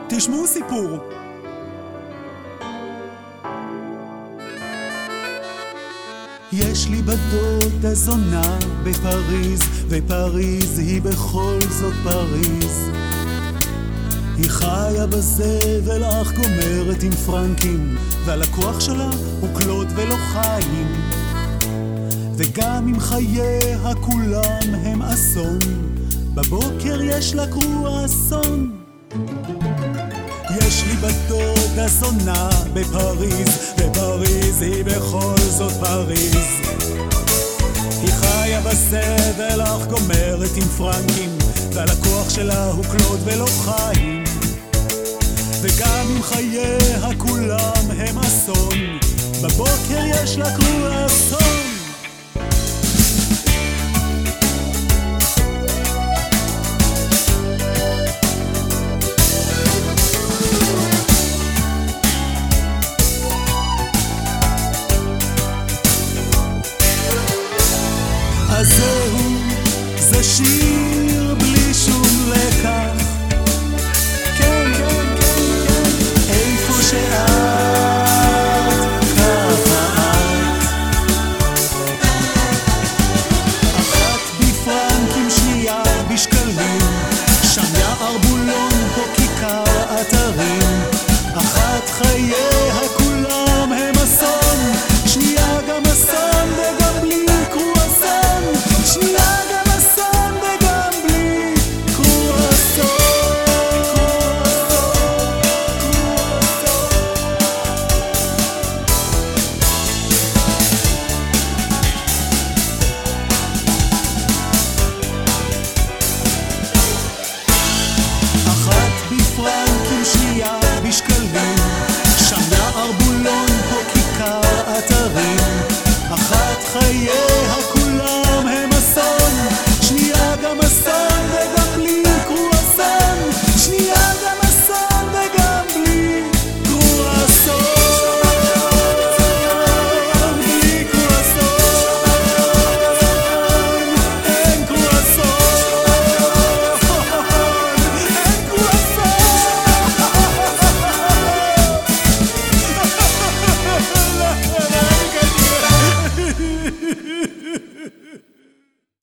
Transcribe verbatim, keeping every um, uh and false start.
תשמעו סיפור. יש לי בת דודה זונה בפריז, ופריז היא בכל זאת פריז. היא חיה בזבל אך גומרת עם פרנקים, והלקוח שלה הוא קלוד ולא חיים. וגם אם חייה כולם הם אסון, בבוקר יש לה קרוע אסון. יש לי בת דודה זונה בפריז, ופריז היא בכל זאת פריז. היא חיה בסבל אך גומרת עם פרנקים, והלקוח שלה הוא קלוד ולא חיים. וגם אם חייה כולם הם אסון, בבוקר יש לה קרוע אסון.